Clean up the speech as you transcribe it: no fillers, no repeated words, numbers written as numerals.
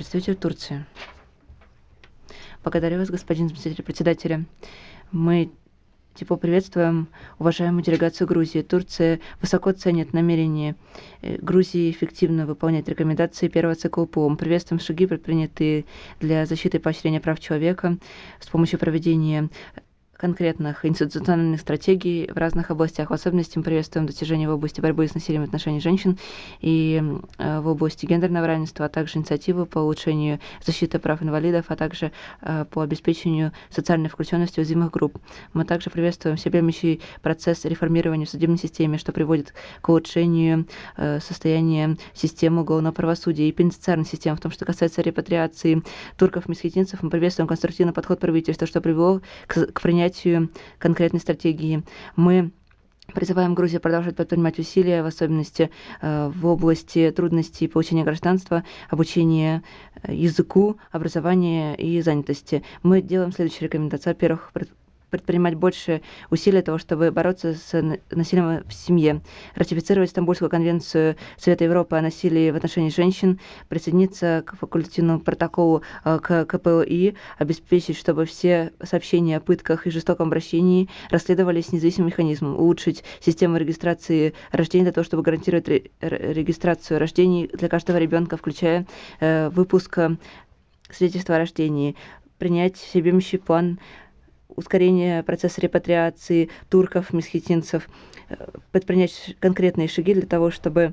представитель Турции. Благодарю вас, господин заместитель председателя. Мы тепло приветствуем уважаемую делегацию Грузии. Турция высоко ценит намерение Грузии эффективно выполнять рекомендации первого цикла ПОМ. Приветствуем шаги, предпринятые для защиты и поощрения прав человека с помощью проведения конкретных институциональных стратегий в разных областях. В особенности мы приветствуем достижения в области борьбы с насилием в отношении женщин и в области гендерного равенства, а также инициативы по улучшению защиты прав инвалидов, а также по обеспечению социальной включенности уязвимых групп. Мы также приветствуем всеобъемлющий процесс реформирования в судебной системе, что приводит к улучшению состояния системы уголовного правосудия и пенитенциарной системы. В том, что касается репатриации турков-месхетинцев, мы приветствуем конструктивный подход правительства, что привело к принятию конкретной стратегии. Мы призываем Грузию продолжать предпринимать усилия, в особенности в области трудностей получения гражданства, обучения языку, образования и занятости. Мы делаем следующие рекомендации. Во-первых, предпринимать больше усилий для того, чтобы бороться с насилием в семье, ратифицировать Стамбульскую конвенцию Совета Европы о насилии в отношении женщин, присоединиться к факультативному протоколу к КПОИ, обеспечить, чтобы все сообщения о пытках и жестоком обращении расследовались независимым механизмом, улучшить систему регистрации рождений для того, чтобы гарантировать регистрацию рождений для каждого ребенка, включая выпуск свидетельства о рождении, принять всеобъемлющий план ускорение процесса репатриации турков, месхетинцев, предпринять конкретные шаги для того, чтобы